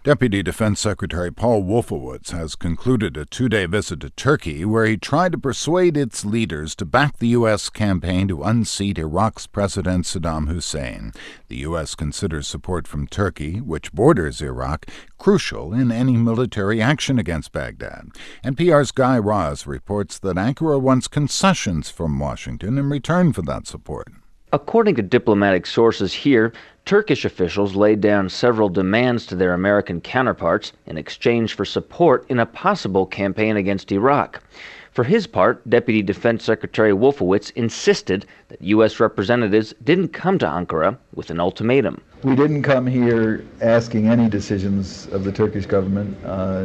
Deputy Defense Secretary Paul Wolfowitz has concluded a two-day visit to Turkey where he tried to persuade its leaders to back the U.S. campaign to unseat Iraq's President Saddam Hussein. The U.S. considers support from Turkey, which borders Iraq, crucial in any military action against Baghdad. NPR's Guy Raz reports that Ankara wants concessions from Washington in return for that support. According to diplomatic sources here, Turkish officials laid down several demands to their American counterparts in exchange for support in a possible campaign against Iraq. For his part, Deputy Defense Secretary Wolfowitz insisted that U.S. representatives didn't come to Ankara with an ultimatum. We didn't come here asking any decisions of the Turkish government.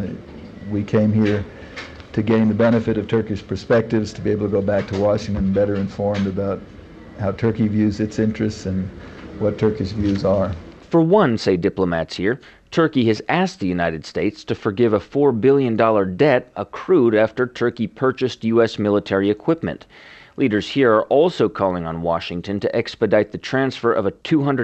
We came here to gain the benefit of Turkish perspectives, to be able to go back to Washington better informed about how Turkey views its interests and what Turkish views are. For one, say diplomats here, Turkey has asked the United States to forgive a $4 billion debt accrued after Turkey purchased U.S. military equipment. Leaders here are also calling on Washington to expedite the transfer of a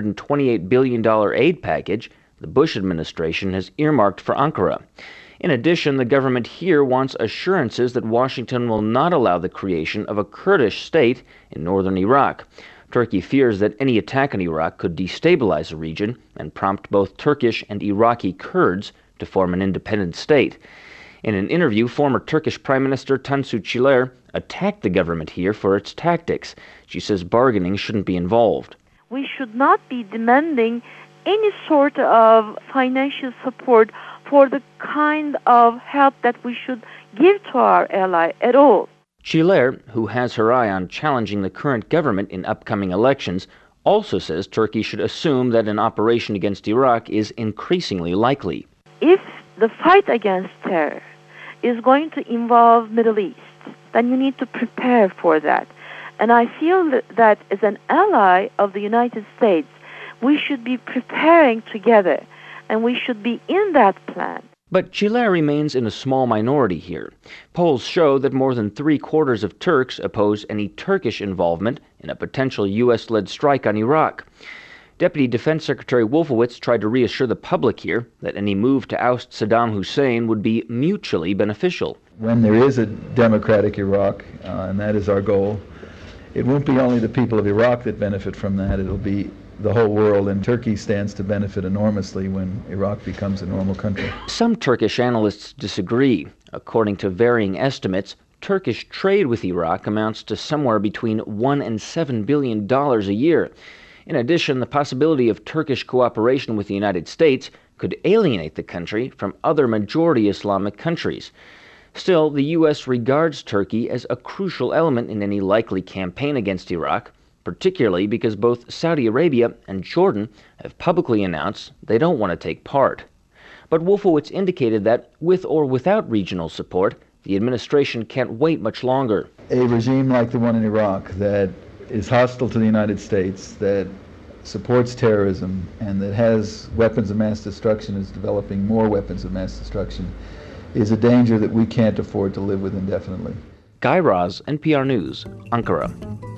$228 billion aid package the Bush administration has earmarked for Ankara. In addition, the government here wants assurances that Washington will not allow the creation of a Kurdish state in northern Iraq. Turkey fears that any attack on Iraq could destabilize the region and prompt both Turkish and Iraqi Kurds to form an independent state. In an interview, former Turkish Prime Minister Tansu Çiller attacked the government here for its tactics. She says bargaining shouldn't be involved. We should not be demanding any sort of financial support for the kind of help that we should give to our ally at all. Çiller, who has her eye on challenging the current government in upcoming elections, also says Turkey should assume that an operation against Iraq is increasingly likely. If the fight against terror is going to involve Middle East, then you need to prepare for that. And I feel that as an ally of the United States, we should be preparing together, and we should be in that plan. But Çiller remains in a small minority here. Polls show that more than 3/4 of Turks oppose any Turkish involvement in a potential U.S.-led strike on Iraq. Deputy Defense Secretary Wolfowitz tried to reassure the public here that any move to oust Saddam Hussein would be mutually beneficial. When there is a democratic Iraq, and that is our goal, it won't be only the people of Iraq that benefit from that, it'll be the whole world, and Turkey stands to benefit enormously when Iraq becomes a normal country. Some Turkish analysts disagree. According to varying estimates, Turkish trade with Iraq amounts to somewhere between $1 and $7 billion a year. In addition, the possibility of Turkish cooperation with the United States could alienate the country from other majority Islamic countries. Still, the U.S. regards Turkey as a crucial element in any likely campaign against Iraq, particularly because both Saudi Arabia and Jordan have publicly announced they don't want to take part. But Wolfowitz indicated that, with or without regional support, the administration can't wait much longer. A regime like the one in Iraq that is hostile to the United States, that supports terrorism, and that has weapons of mass destruction, is developing more weapons of mass destruction, is a danger that we can't afford to live with indefinitely. Guy Raz, NPR News, Ankara.